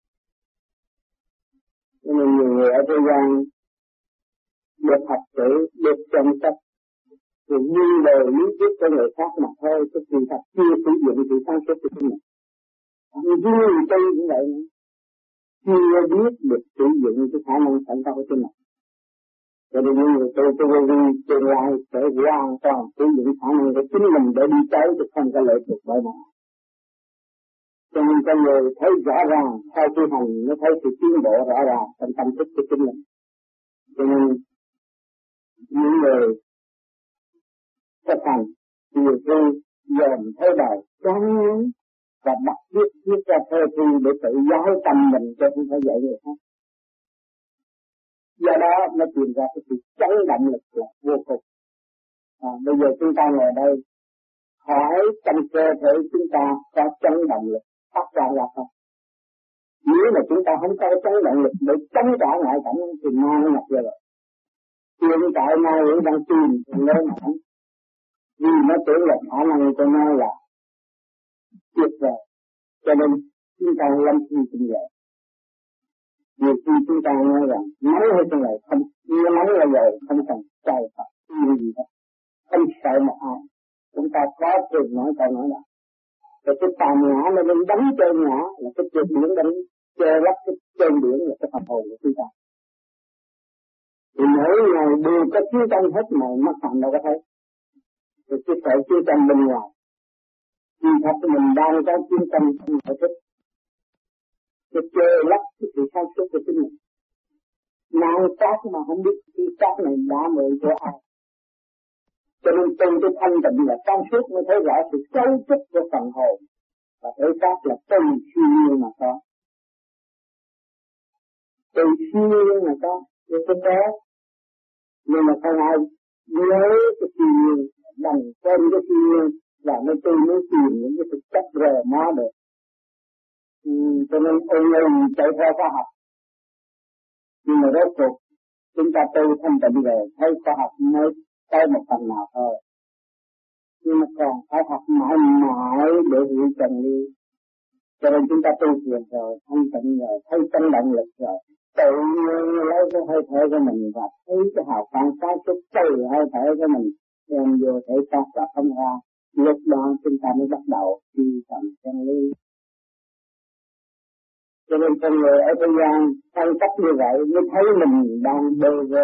Speaker 8: Cho nên nhiều người ở thế gian được học chữ, được chăm sóc, rồi như lời lý thuyết của người khác mà thôi, cái sự thật chưa sử dụng sự sáng suốt của mình. Như người Tây cũng vậy nữa. Chưa biết được sử dụng cái khả năng sẵn có của chính mình. Cho nên những người tôi tương lai sẽ hoàn toàn sử dụng khả năng của chính mình để đi tới chứ không có lệ thuộc bởi nào. Cho nên con người thấy rõ ràng sau khi hành nó thấy sự tiến bộ rõ ràng trong tâm thức của chính mình. Cho nên những người chấp hành chiều thư dòm thấy đời chán ngán và đặt viết ra thơ thi để tự giáo tâm mình cho không phải dạy người khác. Do đó nó tìm ra cái sự chấn động lực là vô cùng. Bây giờ chúng ta ngồi đây hỏi trong cơ thể chúng ta có chấn động lực phát ra là không? Nếu mà chúng ta không có chấn động lực để chống trả ngoại cảnh thì ma nó nhập vô rồi. Hiện tại ma quỷ đang tìm lớn hẳn vì nó tưởng là khả năng của nó là tuyệt vời, cho nên chúng ta lâm thi tình vậy. Nhiều khi chúng ta nói rằng nóng hay trong này không, nóng là rồi không cần trời Phật gì hết, không sợ một ai. Chúng ta có thường nói câu nói là cái tà ngã nó lên đánh chơi ngã là cái trên biển đánh chơi lắp cái trên biển là cái phần hồn của chúng ta. Thì mỗi ngày đều có chiến tranh hết mà mắt phạm đâu có thấy. Rồi cái sợ chiến tranh bên ngoài. Vì thật mình đang có chiến tranh trong nội thức. Cái chơi lắp cái sự sáng suốt của chính mình. Nàng cát mà không biết cái cát này đã mượn của ai. Cho nên từ cái thanh tịnh là sáng suốt mới thấy rõ sự cấu trúc của phần hồn. Và thấy cát là từ siêu nhiên mà có. Từ siêu nhiên mà có. Nhưng có có. Nhưng mà không ai nhớ cái siêu nhiên. Đành quên cái siêu nhiên. Và mới tôi mới tìm những cái thực chất rờ mó được. Cho nên ôn lưng chạy theo khoa học. Nhưng mà rốt cuộc chúng ta tu thanh tịnh rồi thấy khoa học mới tới một phần nào thôi. Nhưng mà còn phải học mãi mãi để hiểu chân lý. Cho nên chúng ta tu thiền rồi, thanh tịnh rồi, thấy chân động lực rồi, tự nhiên lấy cái hơi thở của mình và thấy cái hào quang sáng suốt từ hơi thở của mình đem vô thể xác và không ra. Lúc đó chúng ta mới bắt đầu đi tầm chân lý. Cho nên con người ở thế gian phân cách như vậy mới thấy mình đang bơ vơ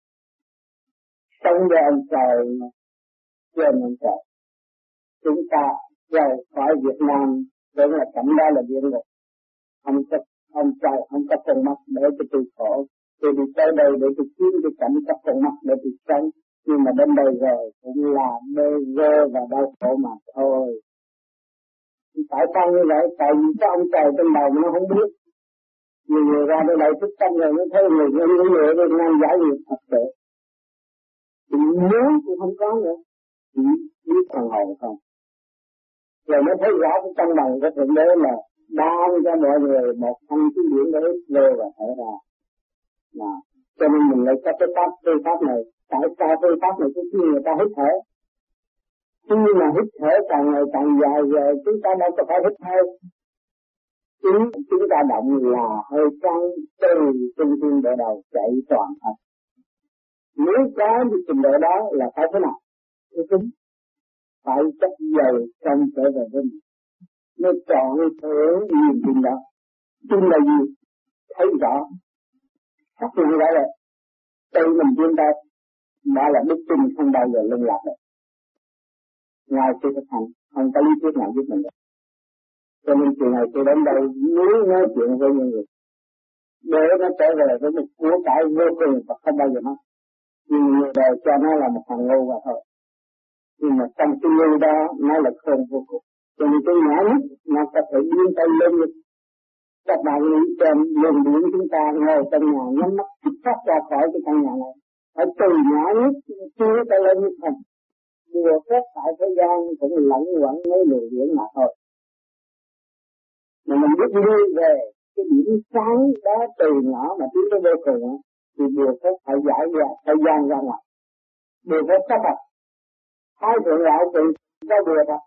Speaker 8: sống với ông trời trên ông trời. Chúng ta rời khỏi Việt Nam tưởng là cảnh đó là địa ngục. Ông trời không có con mắt để cho tôi khổ. Tôi đi tới đây để tôi kiếm cái cảnh có con mắt để tôi sống. Nhưng mà đến đây rồi cũng là bơ vơ và đau khổ mà thôi. Tại sao như vậy? Tại vì có ông trời trên đầu nó không biết. Nhiều người ra đây lại thức tâm rồi nó thấy người những người ở Việt Nam giải nghiệp thật sự. Thì muốn cũng không có nữa. Chỉ biết phần hồn không. Rồi mới thấy rõ cái căn bằng của Thượng Đế là ban cho mọi người một thanh cái điển để lê và thở ra. Cho nên mình lại có cái phương pháp này. Tại sao phương pháp này khi người ta hít thở? Khi mà hít thở càng ngày càng dài rồi chúng ta đâu có phải hít hơi. Chúng ta động là hơi trăng từ trung tâm độ đầu chạy toàn thân. Nếu có cái trình độ đó là phải thế nào? Cái tính phải chất dày trong trở về với mình. Nó chọn thưởng niềm tin đó. Tin là gì? Thấy rõ. Xác nhận rõ rồi. Từ mình tin ta đã là đức tin không bao giờ lưng lạc được. Ngoài sự thực hành, không có lý thuyết nào giúp mình được. Cho nên chuyện này tôi đến đây muốn nói chuyện với những người để nó trở về với một của cải vô cùng và không bao giờ mất. Nhưng người đời cho nó là một thằng ngu và thôi. Nhưng mà trong cái ngu đó nó là khôn vô cùng. Cho nên cái nhỏ nhất nó có thể biến tay lên được. Các bạn nghĩ trên luồng điển chúng ta ngồi trong nhà nhắm mắt thoát ra khỏi cái căn nhà này. Ở từ nhỏ nhất chưa tay lên như thần. Vừa phép tại thế gian cũng lẫn quẩn mấy luồng điển mà thôi. Mà mình biết đi về cái điểm sáng đó từ nhỏ mà tiến tới vô cùng thì điều phép phải giải ra, phải gian ra ngoài. Điều phép sắp đặt. Hai thượng lão thì có điều đó.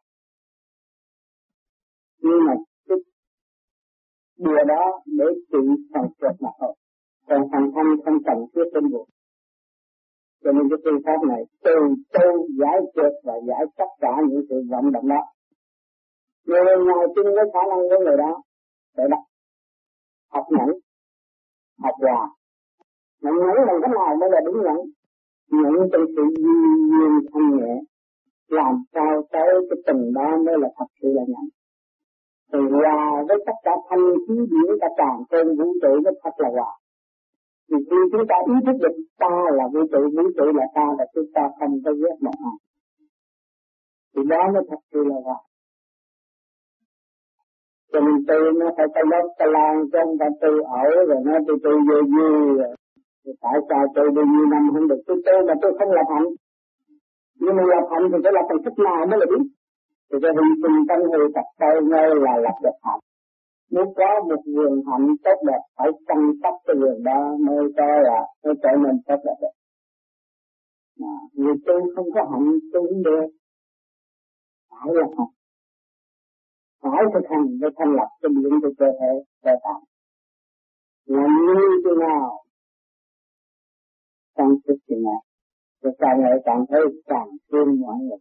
Speaker 8: Nhưng mà cái điều đó để trị phần trượt mà thôi. Còn phần thân không cần thiết tinh buộc. Cho nên cái phương pháp này từ tu giải trượt và giải tất cả những sự vận động đó. Người nào tin với khả năng của người đó để đọc, học nhẫn, học hòa. Nhẫn bằng cách nào mới là đúng nhẫn? Nhẫn trong sự duy nhiên thanh nhẹ, làm sao tới cái tình đó mới là thật sự là nhẫn. Thì hòa với tất cả thanh khí điển cả tràn trên vũ trụ mới thật là hòa. Thì khi chúng ta ý thức được ta là vũ trụ là ta và chúng ta không có ghét một ai. Thì đó mới thật sự là hòa. Cho nên tu nó phải có lớp ta lan cho ông ta tu ẩu rồi nó tu vô vui rồi. Thì tại sao tôi bao nhiêu năm không được tôi mà tôi không lập hạnh. Nhưng mà lập hạnh thì phải lập bằng cách nào mới là biết. Thì cái hy sinh tâm hư tập tay ngay là lập được hạnh. Nếu có một vườn hạnh tốt đẹp phải chăm sóc cái vườn đó mới trở nên tốt đẹp được. Người tu không có hạnh tu không được. Phải là hạnh. Phải thực hành để thành lập cái điện của cơ thể cơ tạng. Làm như thế nào? Trong sức thì nào? Rồi càng ngày càng thấy càng thương mọi người.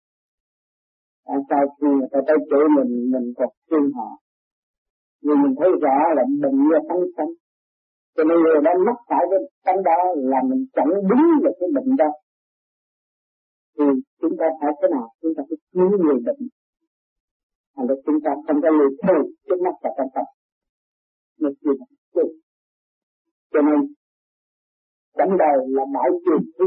Speaker 8: Sau khi người ta tới chỗ mình còn thương họ. Nhưng mình thấy rõ là mình như tánh sống. Cho nên người đã mắc phải cái tánh đó là mình chẳng đúng được cái bệnh đó. Thì chúng ta phải thế nào? Chúng ta phải cứu người bệnh. Hoặc là chúng ta không có người thơ trước mắt và trong tâm. Nó chưa được. Cho nên cảnh đời là bãi trường thi.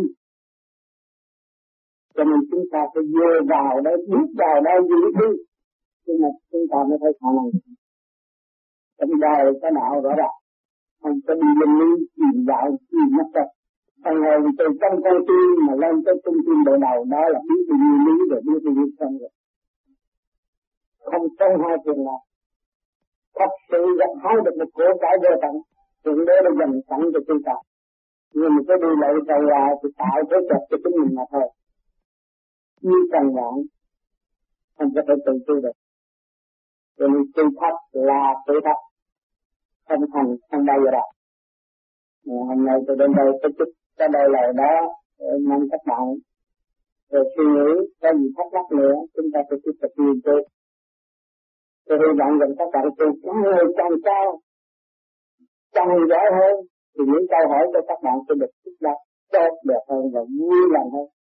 Speaker 8: Cho nên chúng ta phải vô vào đó, bước vào đó giữ thi. Nhưng mà chúng ta mới thấy khả năng. Cảnh đời có đạo rõ ràng. Không có đi lên núi tìm đạo tìm mất rồi. Phần hồn từ trong con tim mà lên tới trung tim bộ đầu đó là biết bao nhiêu lý rồi biết bao nhiêu sân rồi. Không trong hai chuyện nào. Thật sự gặt hái được một của cải vô tận. Chuyện đó là dành sẵn cho chúng ta. Nhưng mà cái đi lợi cầu là thì tạo thế chật cho chính mình mà thôi. Như cần vạn không có thể tự tu được. Cho nên tu thấp là tự thấp. Không thành không bao giờ đạt. Hôm nay tôi đến đây kết thúc cái đời lời đó mong các bạn rồi suy nghĩ có gì thắc mắc nữa chúng ta sẽ tiếp tục nghiên cứu. Tôi hy vọng rằng các bạn tu càng ngày càng cao, càng giỏi hơn thì những câu hỏi của các bạn sẽ được thích đáp tốt đẹp hơn và vui lòng hơn.